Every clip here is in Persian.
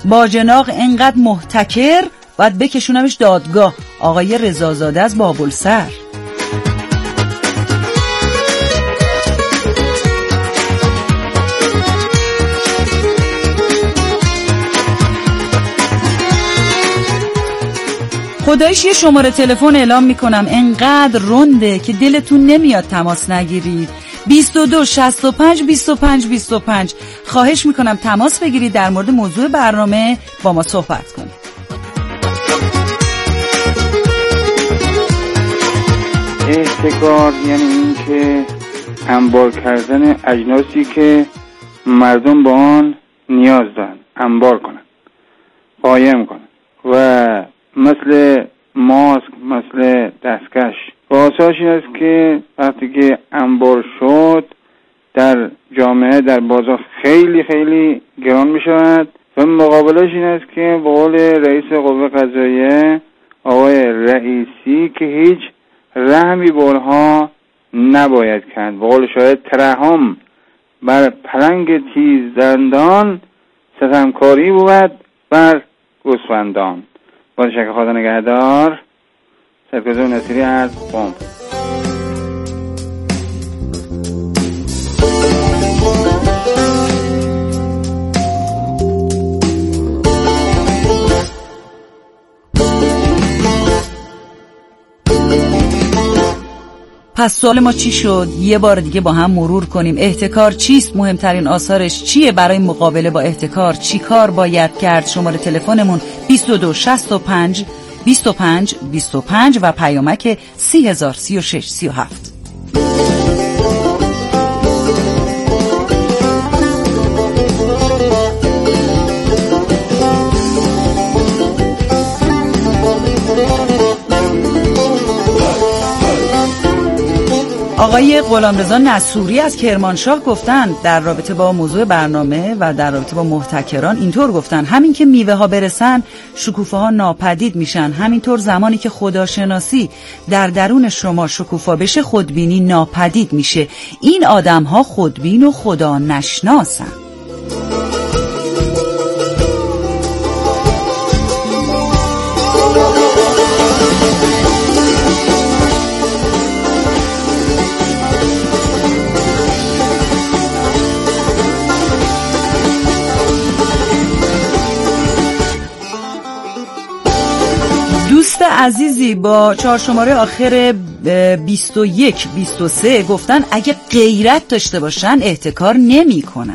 باجناق انقدر محتکر باید بکشونمش دادگاه. آقای رضازاده از بابلسر. خدایش یه شماره تلفن اعلام میکنم انقدر رنده که دلتون نمیاد تماس نگیرید. 22 65 25 25. خواهش میکنم تماس بگیرید، در مورد موضوع برنامه با ما صحبت کنید. احتکار یعنی این که انبار کردن اجناسی که مردم با آن نیاز دارن انبار کنن، قایم کنن، و مثل ماسک، مثل دستکش. خلاصه‌اش این است که وقتی که انبار شد در جامعه، در بازار خیلی خیلی گران می شود و مقابلش این است که به قول رئیس قوه قضاییه آقای رئیسی که هیچ رحمی به اونها نباید کرد. به قول شاید ترحم بر پلنگ تیز دندان، ستمکاری بود بر گوسفندان. با تشکر، خدا نگهدار. سرکوزه نصیری از قم. پس سوال ما چی شد؟ یه بار دیگه با هم مرور کنیم. احتکار چیست؟ مهمترین آثارش چیه؟ برای مقابله با احتکار چی کار باید کرد؟ شماره تلفنمون 22 65 25 25 و پیامک 3036 37. آقای غلامرضا نصوری از کرمانشاه گفتن در رابطه با موضوع برنامه و در رابطه با محتکران اینطور گفتن: همین که میوه ها برسن شکوفه ها ناپدید میشن، همینطور زمانی که خداشناسی در درون شما شکوفا بشه خودبینی ناپدید میشه. این آدم ها خودبین و خدا نشناسن. دوست عزیزی با 4 شماره آخر 21 23 گفتن اگه غیرت داشته باشن احتکار نمی کنن.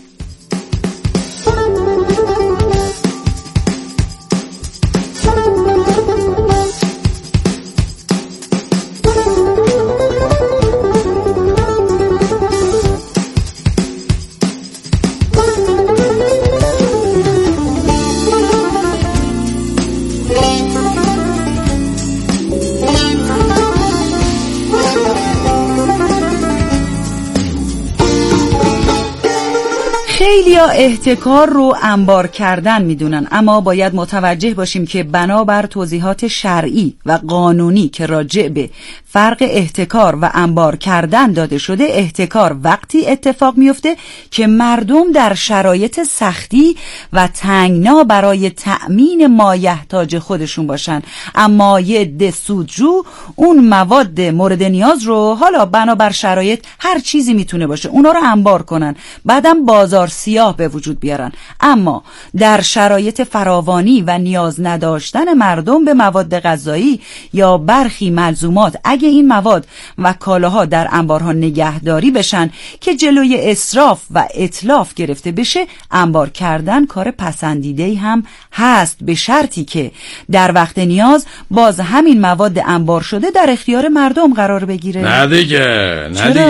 خیلیا احتکار رو انبار کردن میدونن، اما باید متوجه باشیم که بنابر توضیحات شرعی و قانونی که راجع به فرق احتکار و انبار کردن داده شده، احتکار وقتی اتفاق میفته که مردم در شرایط سختی و تنگنا برای تأمین مایحتاج خودشون باشن، اما یه عده سودجو اون مواد مورد نیاز رو، حالا بنابر شرایط هر چیزی میتونه باشه، اونا رو انبار کنن، بعدم بازار سیاه به وجود بیارن. اما در شرایط فراوانی و نیاز نداشتن مردم به مواد غذایی یا برخی ملزومات، اگه این مواد و کالاها در انبارها نگهداری بشن که جلوی اسراف و اتلاف گرفته بشه، انبار کردن کار پسندیده‌ای هم هست، به شرطی که در وقت نیاز باز همین مواد انبار شده در اختیار مردم قرار بگیره. نه دیگه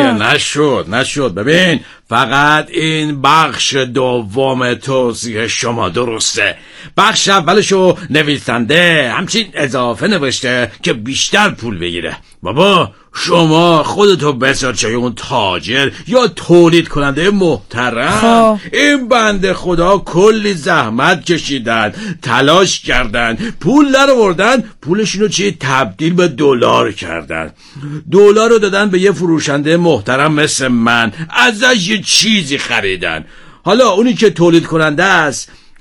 نشد. ببین، فقط این بخش دوم توضیح شما درسته. بخش اولشو نویسنده همچین اضافه نوشته که بیشتر پول بگیره. بابا شما خودتو بسار چه اون تاجر یا تولید کننده محترم. این بنده خدا کلی زحمت کشیدن، تلاش کردن، پول درآوردن، پولشونو چی تبدیل به دلار کردن، دلار رو دادن به یه فروشنده محترم مثل من، ازش یه چیزی خریدن. حالا اونی که تولید کننده است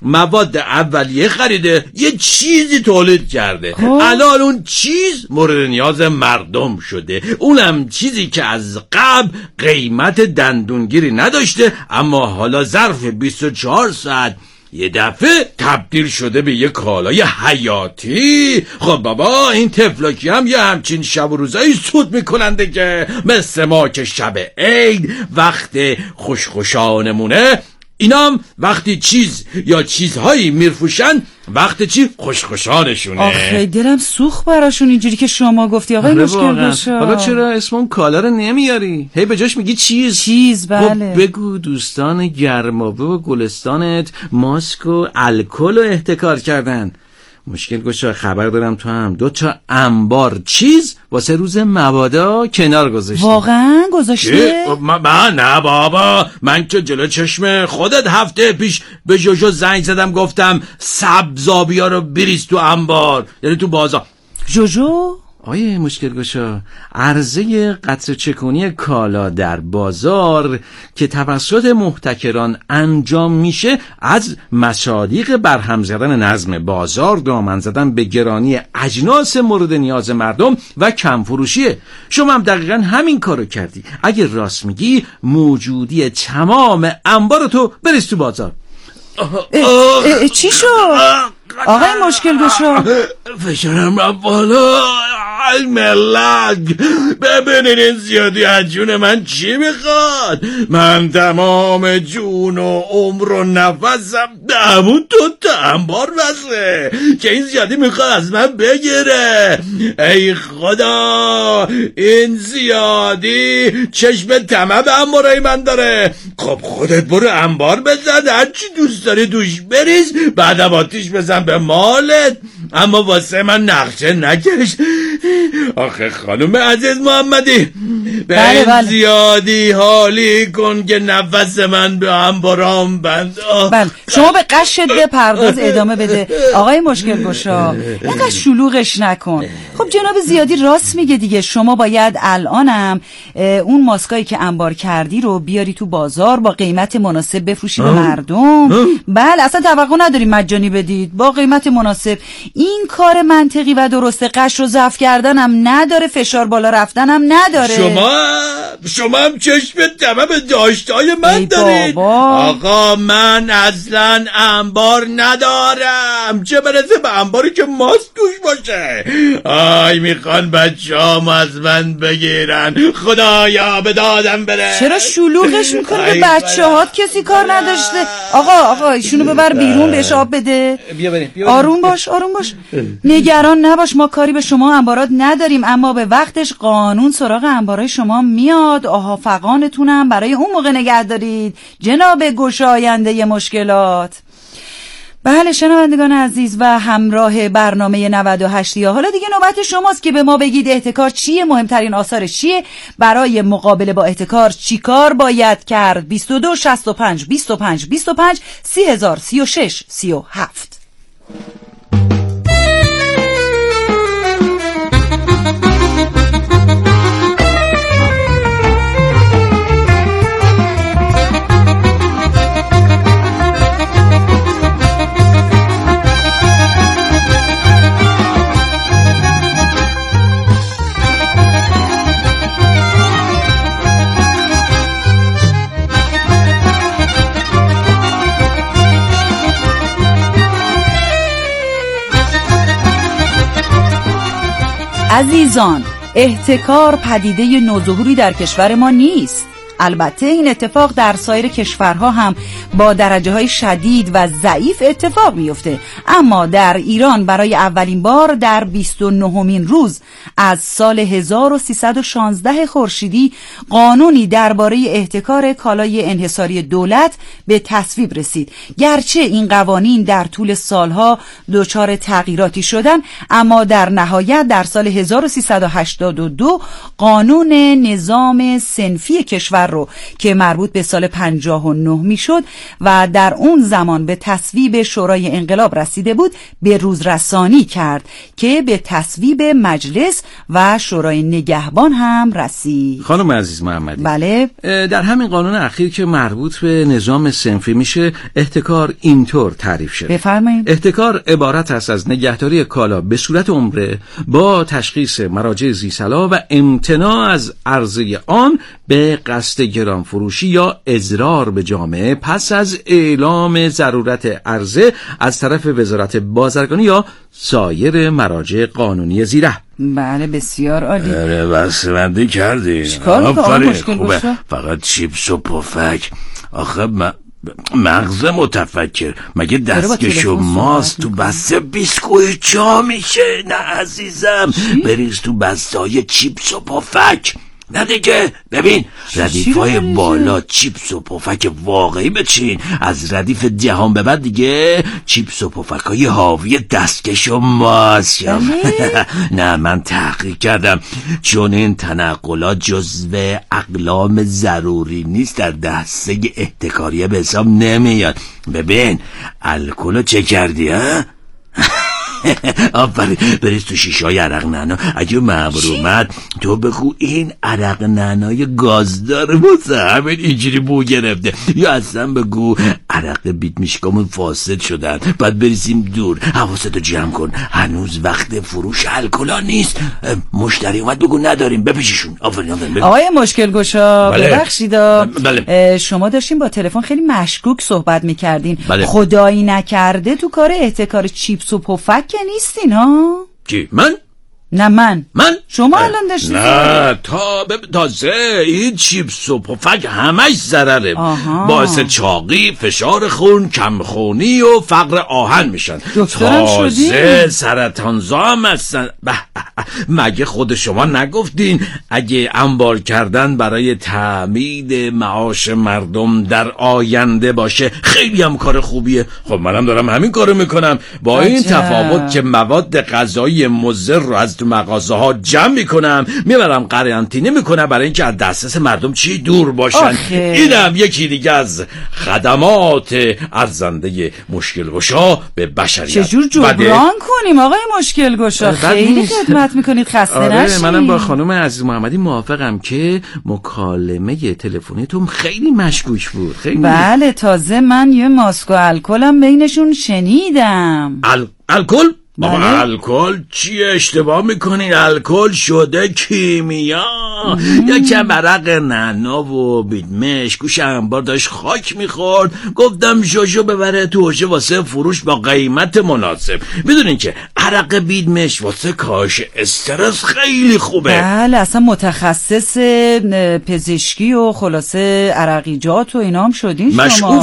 مواد اولیه خریده، یه چیزی تولید کرده. الان اون چیز مورد نیاز مردم شده، اونم چیزی که از قبل قیمت دندونگیری نداشته، اما حالا ظرف 24 ساعت یه دفعه تبدیل شده به یه کالای حیاتی. خب بابا، این تفلاکی هم یه همچین شب و روزایی سود میکنن دیگه، مثل ما که شب عید وقت خوشخوشانمونه، اینام وقتی چیز یا چیزهایی میرفوشن وقت چی خوشخوشانشونه. آخه دلم سوخت براشون اینجوری که شما گفتی آقای مشکل گشا. حالا چرا اسم اون کالا رو نمیاری؟ هی به جاش میگی چیز. بله. بگو دوستان گرمابه و گلستانت ماسک و الکل رو احتکار کردن. مشکل گشا، خبر دارم تو هم 2 انبار چیز واسه روز مبادا کنار گذاشتی. واقعا گذاشته؟ نه بابا، من که جلو چشم خودت هفته پیش به جوجو زنگ زدم گفتم سبزابیا رو بریز تو انبار، یعنی تو بازار. جوجو؟ آیه مشکل گشا، عرضه قطره چکونی کالا در بازار که توسط محتکران انجام میشه، از مصادیق برهم زدن نظم بازار، دامن زدن به گرانی اجناس مورد نیاز مردم و کم فروشیه. شما هم دقیقا همین کارو کردی. اگه راست میگی موجودی تمام انبار تو بریز تو بازار. چی شد؟ آقای مشکل گشا، فشارم رفت بالا. ملک ببینین این زیادی از جون من چی میخواد؟ من تمام جون و عمر و نفسم همون تو انبار بسه که این زیادی میخواد از من بگیره. ای خدا، این زیادی چشم طمع به انبارای من داره. خب خودت برو انبار بزن، هرچی دوست داری دوش بریز، بعدم آتیش بزن به مالت، اما واسه من نقشه نکش. آخه خانم عزیز محمدی، به این زیادی حالی کن که نفس من به انبارام بند. بله، شما به قشت بپرداز، ادامه بده. آقای مشکل گشا، اینقدر شلوغش نکن. خب جناب زیادی راست میگه دیگه، شما باید الانم اون ماسکایی که انبار کردی رو بیاری تو بازار، با قیمت مناسب بفروشی به مردم. بله، اصلا توقع نداریم مجانی بدید، با قیمت مناسب. این کار منطقی و درسته. قش رو ضعف کردنم نداره، فشار بالا رفتنم نداره. شما هم چشم طمع به داشتهای من دارید. آقا من اصلا انبار ندارم، چه برسه به انباری که ماست توش باشه. آی میخوان بچه‌ام از من بگیرن، خدایا به دادم بره. چرا شلوغش میکنی؟ به بچه‌هات کسی کار نداشته. آقا ایشونو ببر بیرون، بهش آب بده. بیا آروم باش. نگران نباش، ما کاری به شما انبارات نداریم، اما به وقتش قانون سراغ انبارای شما میاد. آها فقانتونم برای اون موقع نگه دارید جناب گشاینده مشکلات. بله شنوندگان عزیز و همراه برنامه 98 حالا دیگه نوبت شماست که به ما بگید احتکار چیه، مهمترین آثارش چیه، برای مقابله با احتکار چی کار باید کرد. 22 65 25 25 3036 37. عزیزان، احتکار پدیده نوظهوری در کشور ما نیست. البته این اتفاق در سایر کشورها هم با درجه‌های شدید و ضعیف اتفاق میفته، اما در ایران برای اولین بار در 29مین روز از سال 1316 خورشیدی قانونی درباره احتکار کالای انحصاری دولت به تصویب رسید. گرچه این قوانین در طول سالها دچار تغییراتی شدن، اما در نهایت در سال 1382 قانون نظام صنفی کشور اکتبر رو که مربوط به سال 59 میشد و در اون زمان به تصویب شورای انقلاب رسیده بود به روزرسانی کرد که به تصویب مجلس و شورای نگهبان هم رسید. خانم عزیز محمدی، بله، در همین قانون اخیر که مربوط به نظام صنفی میشه، احتکار اینطور تعریف شده. بفرمایید. احتکار عبارت است از نگهداری کالا به صورت عمره با تشخیص مراجع ذی‌صلاح و امتناع از عرضه آن به قصد گران فروشی یا اضرار به جامعه پس از اعلام ضرورت عرضه از طرف وزارت بازرگانی یا سایر مراجع قانونی زیره. بله، بسیار عالی. بسمندی کردی. آفرین، خوبه. فقط چیپس و پفک. آخه مغز متفکر مگه دستکش و ماست تو بسته بیسکویت جا میشه؟ نه عزیزم، بریز تو بسته‌های چیپس و پفک. نه دیگه، ببین ردیفای بالا چیپس و پفک واقعی بچین، از ردیف دهم به بعد دیگه چیپس و پفکای حاوی دستکش و ماست. نه، من تحقیق کردم، چون این تنقلات جزو اقلام ضروری نیست، در دسته احتکاریه به حساب نمیاد. ببین الکلو چه کردی ها؟ آفرین، بریز تو شیشه‌های عرق نعنا. اگه مأمور اومد تو بگو این عرق نعنای گازدار واسه همین اینجوری بو گرفته، یا اصلا بگو عرق بیت میشکامون فاسد شدن، بعد بریزیم دور. حواستو جمع کن، هنوز وقت فروش الکلا نیست. مشتری اومد بگو نداریم، بپیششون. آفرین. آقای مشکل گشا، ببخشید، بله. شما داشتین با تلفن خیلی مشکوک صحبت میکردین. بله. خدایی نکرده تو کار احتکار چیپس و پفک که نیستین ها؟ کی؟ من؟ نه من شما الان داشتید. نه تازه این چیپس و پفک همش ضرره. باعث چاقی، فشار خون، کمخونی و فقر آهن میشن. تازه سرطانزا هم هستن. مگه خود شما نگفتین اگه انبار کردن برای تأمین معاش مردم در آینده باشه خیلی هم کار خوبیه؟ خب منم دارم همین کارو میکنم، با این تفاوت که مواد غذایی مضر رو از مغازه ها جمع میکنم میبرم قرنطینه میکنم برای اینکه از دسترس مردم چی دور باشن. اینم یکی دیگه از خدمات ارزنده مشکل گشا به بشریت. چجور جبران کنیم آقای مشکل گشا؟ خیلی خدمت میکنید، خسته نشید. منم با خانم عزیز محمدی موافقم که مکالمه تلفنیتون خیلی مشکوک بود. خیلی. بله، تازه من یه ماسک و الکلم بینشون شنیدم. الکل؟ بابا الکل چیه؟ اشتباه میکنین، الکل شده کیمیا. یکم عرق نعنا و بیدمش گوش انبار داشت خاک میخورد، گفتم شوشو ببره تو حوشه واسه فروش با قیمت مناسب. میدونین که عرق بیدمش واسه کاهش استرس خیلی خوبه. بله، اصلا متخصص پزشکی و خلاصه عرقیجات و اینا هم شدین شما.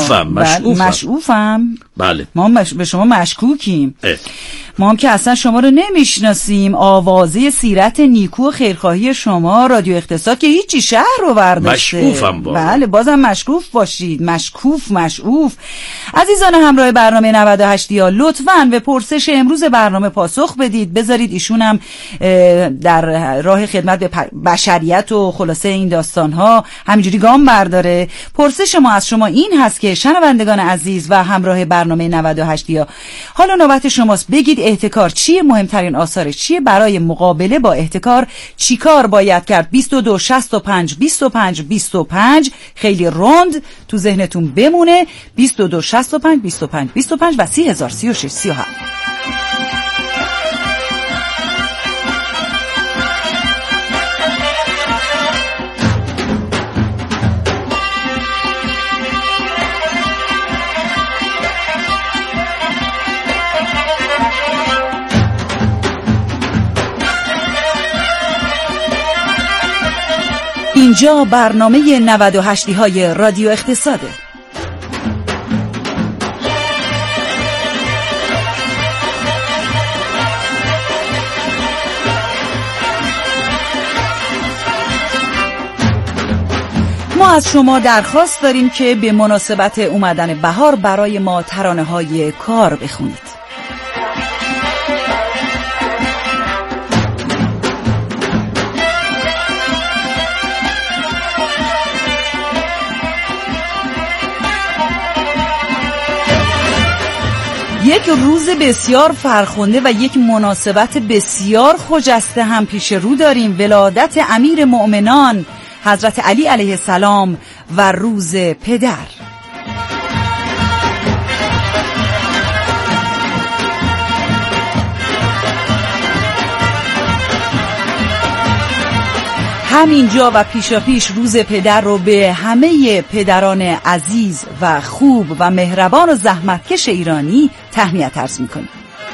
مشعوفم. بله. ما به شما مشکوکیم. ما هم که اصلا شما رو نمیشناسیم. آوازه سیرت نیکو و خیرخواهی شما رادیو اقتصاد که هیچی شهر رو برداشته. مشکوفم بابا. بله، بازم مشکوف باشید. مشعوف. عزیزان همراه برنامه 98 یا لطفاً به پرسش امروز برنامه پاسخ بدید، بذارید ایشون هم در راه خدمت به بشریت و خلاصه این داستان‌ها همینجوری گام برداره. پرسش ما از شما این هست که شنوندگان عزیز و همراه برنامه 98 یا، حالا نوبت شماست، بگید احتکار چیه، مهمترین آثارش چیه، برای مقابله با احتکار چی کار باید کرد. 22 65 25 25 خیلی روند تو ذهنتون بمونه. 22 65 25 25 و 3036 37. اینجا برنامه 98 های رادیو اقتصاده. ما از شما درخواست داریم که به مناسبت اومدن بهار برای ما ترانه‌های کار بخونید. یک روز بسیار فرخنده و یک مناسبت بسیار خجسته هم پیش رو داریم، ولادت امیر مؤمنان حضرت علی علیه السلام و روز پدر. همینجا و پیشاپیش روز پدر رو به همه پدران عزیز و خوب و مهربان و زحمتکش ایرانی تهنیت عرض می‌کنیم.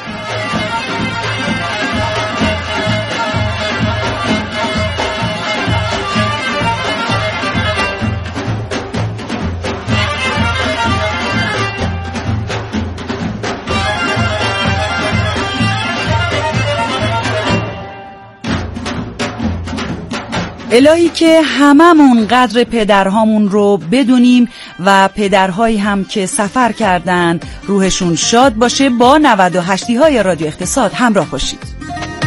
الهی که هممون قدر پدرهامون رو بدونیم و پدرهایی هم که سفر کردن روحشون شاد باشه. با 98 های رادیو اقتصاد همراه باشید.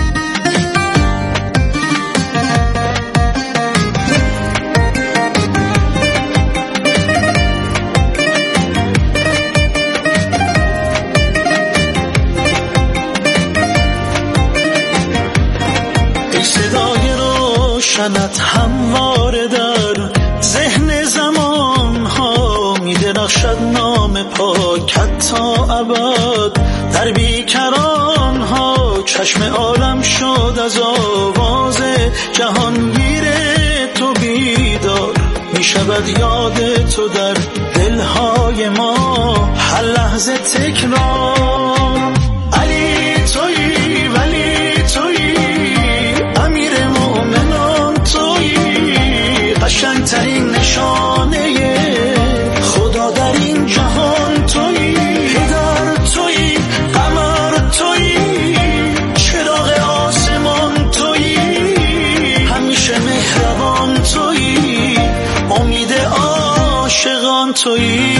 شنت همواره در ذهن زمان ها می درخشد نام پاکت تا ابد. در بیکران ها چشم عالم شد از آواز جهانگیر تو بیدار. می شود یاد تو در دلهای ما هر لحظه تکرار. علی تویی ولی تویی امیر مؤمنان تویی، قشنگترین نشانه خدا در این جهان تویی. پدر تویی، قمر تویی، چراغ آسمان تویی، همیشه مهربان تویی، امید عاشقان تویی.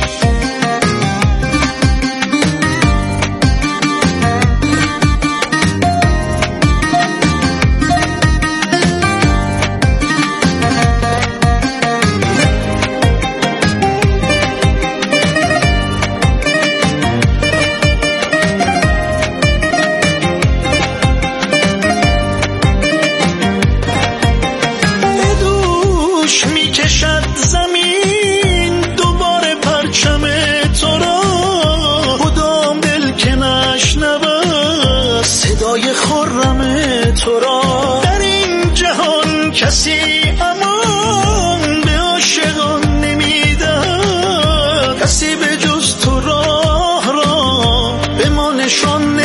کسی امان به عاشقان نمیدهد، کسی به جز تو راه را به ما نشان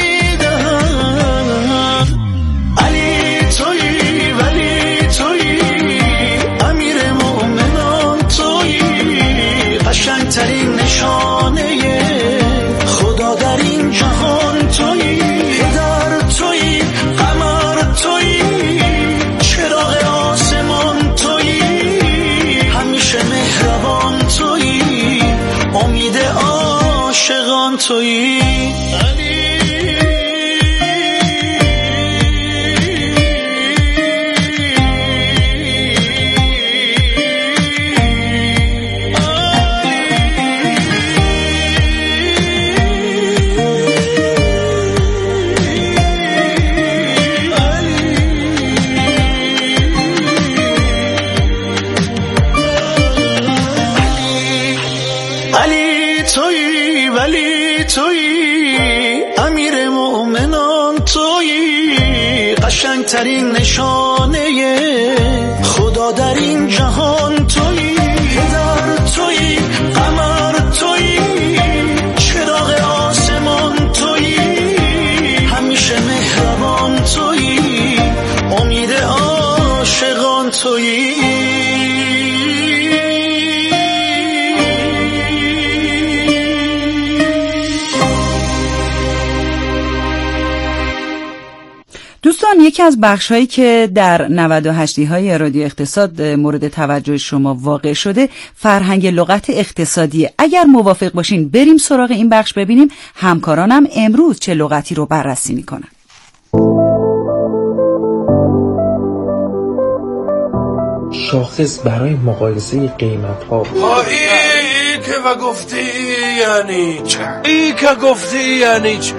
نمیدهد. علی تویی ولی تویی امیر مؤمنان تویی، قشنگترین نشانه خدا در این جهان تویی. پدر تویی، قمر تویی، چراغ آسمان تویی، همیشه مهربان تویی، امید عاشقان تویی. قشنگترین نشانه خدا در این جهان تویی. پدر تویی، قمر تویی، چراغ آسمان تویی، همیشه مهربان تویی، امید عاشقان تویی. دوستان، یکی از بخش‌هایی که در 98 های رادیو اقتصاد مورد توجه شما واقع شده فرهنگ لغت اقتصادی. اگر موافق باشین بریم سراغ این بخش ببینیم همکارانم امروز چه لغتی رو بررسی میکنن. شاخص برای مقایسه قیمت‌ها. پایید که گفتی یعنی چه؟ ای که گفتی یعنی چه؟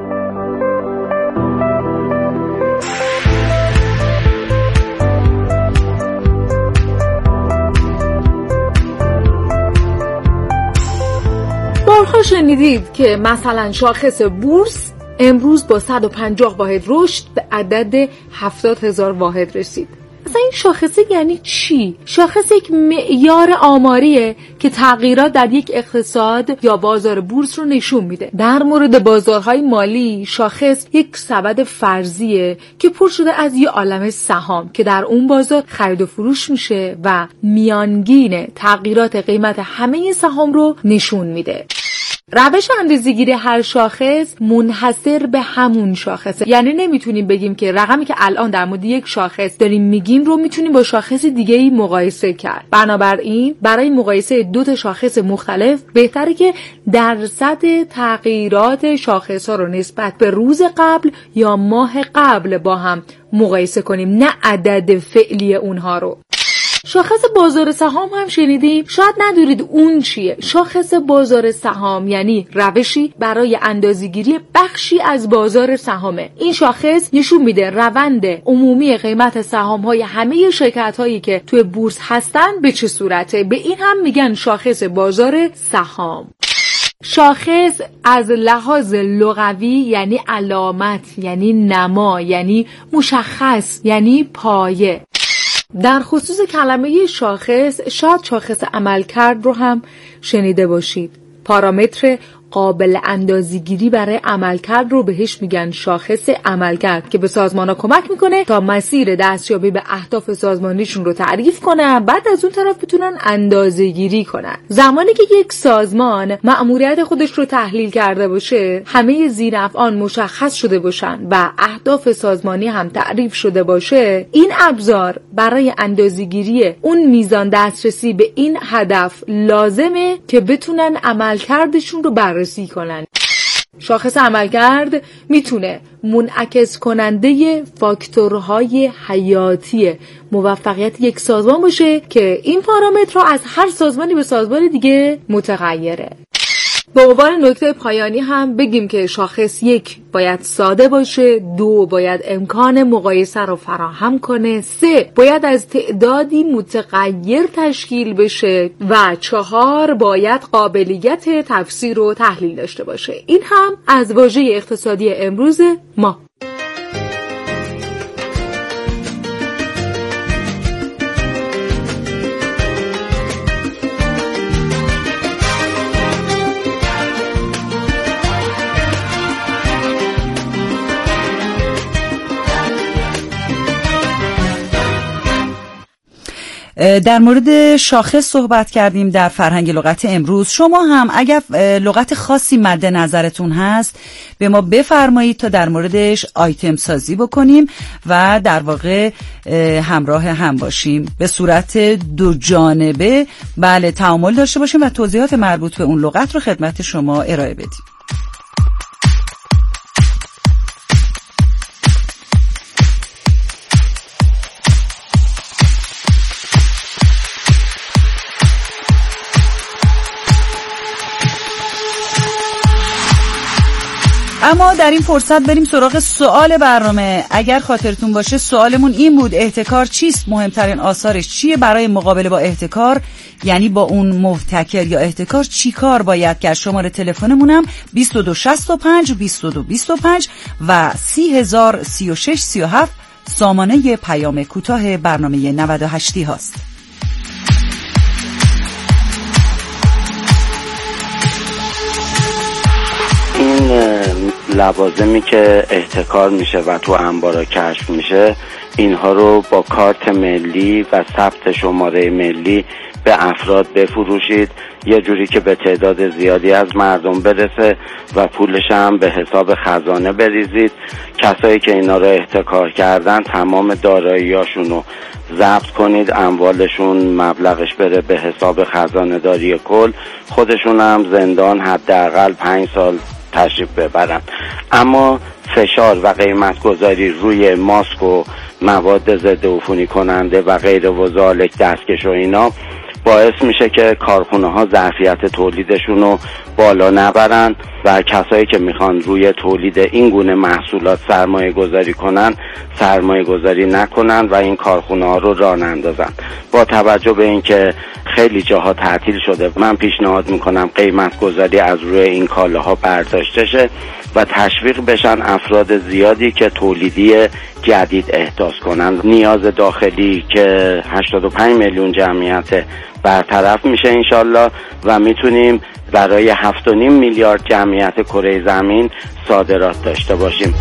بارها شنیدید که مثلا شاخص بورس امروز با 150 واحد رشد به عدد 70,000 واحد رسید. اصلا این شاخصه یعنی چی؟ شاخص یک معیار آماریه که تغییرات در یک اقتصاد یا بازار بورس رو نشون میده. در مورد بازارهای مالی شاخص یک سبد فرضیه که پر شده از یه عالمه سهام که در اون بازار خرید و فروش میشه و میانگین تغییرات قیمت همه سهام رو نشون میده. روش اندازه‌گیری هر شاخص منحصر به همون شاخصه، یعنی نمیتونیم بگیم که رقمی که الان در مورد یک شاخص داریم میگیم رو میتونیم با شاخص دیگه‌ای مقایسه کرد. بنابراین برای مقایسه دو تا شاخص مختلف بهتره که درصد تغییرات شاخص‌ها رو نسبت به روز قبل یا ماه قبل با هم مقایسه کنیم، نه عدد فعلی اونها رو. شاخص بازار سهام هم شنیدیم، شاید ندونید اون چیه. شاخص بازار سهام یعنی روشی برای اندازه‌گیری بخشی از بازار سهامه. این شاخص نشون میده روند عمومی قیمت سهام‌های همه شرکت‌هایی که توی بورس هستن به چه صورته. به این هم میگن شاخص بازار سهام. شاخص از لحاظ لغوی یعنی علامت، یعنی نما، یعنی مشخص، یعنی پایه. در خصوص کلمه شاخص شاید شاخص عملکرد رو هم شنیده باشید. پارامتر قابل اندازه‌گیری برای عملکرد رو بهش میگن شاخص عملکرد که به سازمان‌ها کمک میکنه تا مسیر دستیابی به اهداف سازمانیشون رو تعریف کنن، بعد از اون طرف بتونن اندازه‌گیری کنن. زمانی که یک سازمان مأموریت خودش رو تحلیل کرده باشه، همه زیرافعان مشخص شده باشن و اهداف سازمانی هم تعریف شده باشه، این ابزار برای اندازه‌گیری اون میزان دسترسی به این هدف لازمه که بتونن عملکردشون رو بررسی کنن. شاخص عملکرد میتونه منعکس کننده فاکتورهای حیاتی موفقیت یک سازمان باشه که این پارامترها از هر سازمانی به سازمان دیگه متغیره. به عنوان نکته پایانی هم بگیم که شاخص 1 باید ساده باشه، 2 باید امکان مقایسه رو فراهم کنه، 3 باید از تعدادی متغیر تشکیل بشه و 4 باید قابلیت تفسیر و تحلیل داشته باشه. این هم از واژه اقتصادی امروز ما. در مورد شاخص صحبت کردیم در فرهنگ لغت امروز. شما هم اگر لغت خاصی مد نظرتون هست به ما بفرمایید تا در موردش آیتم سازی بکنیم و در واقع همراه هم باشیم، به صورت دو جانبه بله تعامل داشته باشیم و توضیحات مربوط به اون لغت رو خدمت شما ارائه بدیم. اما در این فرصت بریم سراغ سوال برنامه. اگر خاطرتون باشه سوالمون این بود: احتکار چیست؟ مهمترین آثارش چیه؟ برای مقابله با احتکار یعنی با اون محتکر یا احتکار چی کار باید کرد؟ شماره تلفنمونم 2265 2225 و 303637 سامانه پیام کوتاه برنامه 98 هاست. لوازمی که احتکار میشه و تو انبارا کشف میشه، اینها رو با کارت ملی و ثبت شماره ملی به افراد بفروشید، یه جوری که به تعداد زیادی از مردم برسه و پولش هم به حساب خزانه بریزید. کسایی که اینا رو احتکار کردن تمام داراییاشون رو ضبط کنید، اموالشون مبلغش بره به حساب خزانه داری کل، خودشون هم زندان حداقل 5 سال تشریف ببرن. اما فشار و قیمت گذاری روی ماسک و مواد ضد عفونی کننده و غیر و ذالک، دستکش و اینا باعث میشه که کارخونه ها ظرفیت تولیدشون رو بالا نبرن و کسایی که میخوان روی تولید این گونه محصولات سرمایه گذاری کنن سرمایه گذاری نکنن و این کارخونه ها رو راه نندازن. با توجه به اینکه خیلی جاها تعطیل شده، من پیشنهاد میکنم قیمت گذاری از روی این کالاها برداشته شه و تشویق بشن افراد زیادی که تولیدی جدید احداث کنن. نیاز داخلی که 85 میلیون جمعیت برطرف میشه انشالله و میتونیم برای 7.5 میلیارد جمعیت کره زمین صادرات داشته باشیم.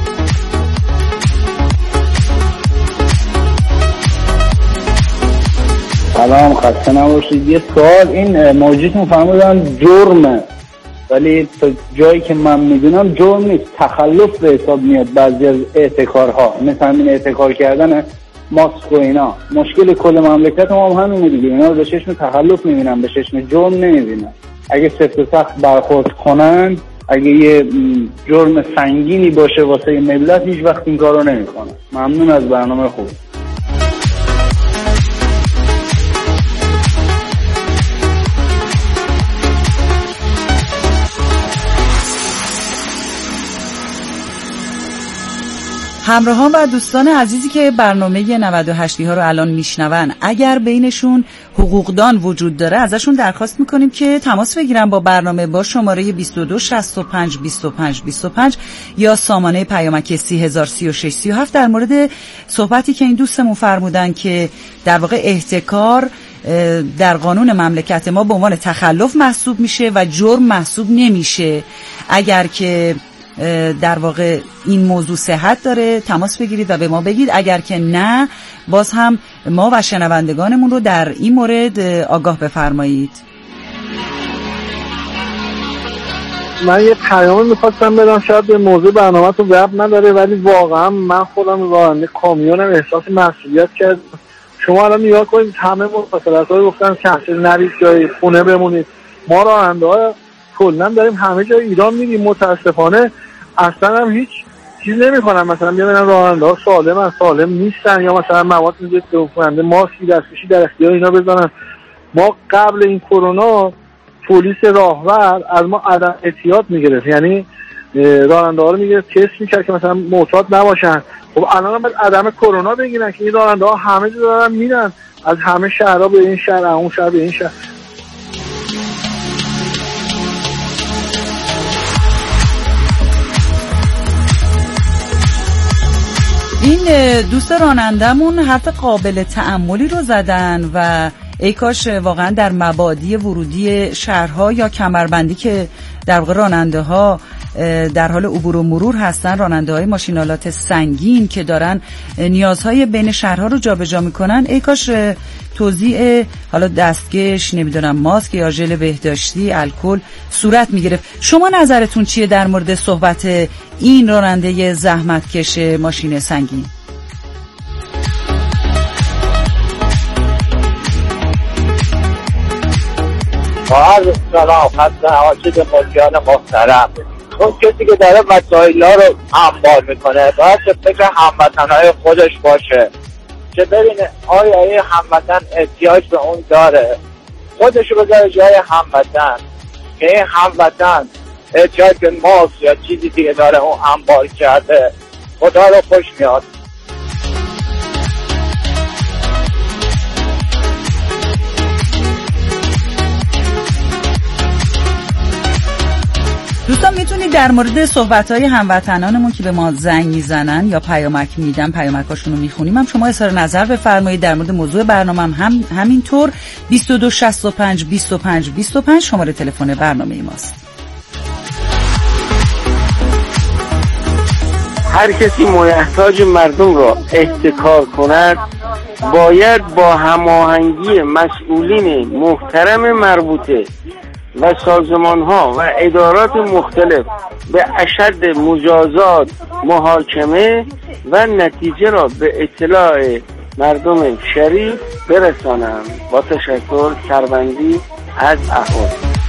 سلام، خسته نباشید. یه سوال، این موجودتون فرمودن جرمه، ولی تا جایی که من میدونم جرم نیست، تخلف به حساب میاد بعضی از احتکارها، مثل همین احتکار کردن ماسک و اینا. مشکل کل مملکت هم همینه دیگه، اینا رو به چشم تخلف میبینن، به چشم جرم نمیبینن. اگه سفت و سخت برخورد کنن، اگه یه جرم سنگینی باشه واسه ملت، هیچ وقت این کارو نمیکنن. ممنون از برنامه خوب. همراهان و دوستان عزیزی که برنامه 98 ها رو الان میشنون، اگر بینشون حقوقدان وجود داره ازشون درخواست میکنیم که تماس بگیرن با برنامه با شماره 22 65 25 25 یا سامانه پیامک 3036 37 در مورد صحبتی که این دوستمون فرمودن که در واقع احتکار در قانون مملکت ما به عنوان تخلف محسوب میشه و جرم محسوب نمیشه. اگر که در واقع این موضوع صحت داره تماس بگیرید و به ما بگید، اگر که نه باز هم ما و شنوندگانمون رو در این مورد آگاه بفرمایید. من یه پیام میخواستم بدم، شاید به موضوع برنامه تو ربط نداره، ولی واقعا من خودم راننده کامیونم احساس مسئولیت کردم. شما الان نگاه کنید، همه مفصلات ها گفتن کنسل نرید، جای خونه بمونید. ما راننده ها کلا داریم همه جای ایران میریم، متاسفانه اصلا هم هیچ چیز نمیکنن. مثلا ببینن راننده ها سالم نیستن، یا مثلا مواد ضد عفونی ماسکی دستکشی در اختیار اینا بذارن. ما قبل این کرونا پلیس راهور از ما عدم احتیاط میگرفت، یعنی راننده ها رو میگرفت تست میکرد که مثلا معتاد نباشن. خب الان هم باید عدم کرونا بگیرن که این راننده ها همه جا دارن میرن، از همه شهرها به این شهر، اون شهر به این شهر. این دوست رانندمون حرف قابل تأملی رو زدن و ای کاش واقعا در مبادی ورودی شهرها یا کمربندی که در واقع راننده ها در حال عبور و مرور هستن، راننده های ماشینالات سنگین که دارن نیازهای بین شهرها رو جابجا میکنن، ای کاش توزیع حالا دستکش، نمیدونم ماسک یا ژل بهداشتی، الکل صورت میگرفت. شما نظرتون چیه در مورد صحبت این راننده زحمتکش ماشین سنگین؟ سلام، خسته نباشید ملکیان محترم. اون کسی که داره وسایل ها رو انبار میکنه باید فکر هموطنهای خودش باشه که ببینه آیا این هموطن احتیاج به اون داره، خودشو بذاره جای هموطن که این هموطن احتیاج به ماسک یا چیزی دیگه داره اون انبار کرده. خدا رو خوش میاد. دوستان میتونید در مورد صحبت‌های هموطنانمون که به ما زنگ میزنن یا پیامک میدن، پیامکاشون رو میخونیم، هم شما اظهار نظر بفرمایید در مورد موضوع برنامه هم همینطور. 22 65 25 25 شماره تلفن برنامه ماست. هر کسی محتاج مردم را احتکار کند باید با هماهنگی مسئولین محترم مربوطه و سازمان‌ها و ادارات مختلف به اشد مجازات محاکمه و نتیجه را به اطلاع مردم شریف برسانند. با تشکر، سربندی از احوال.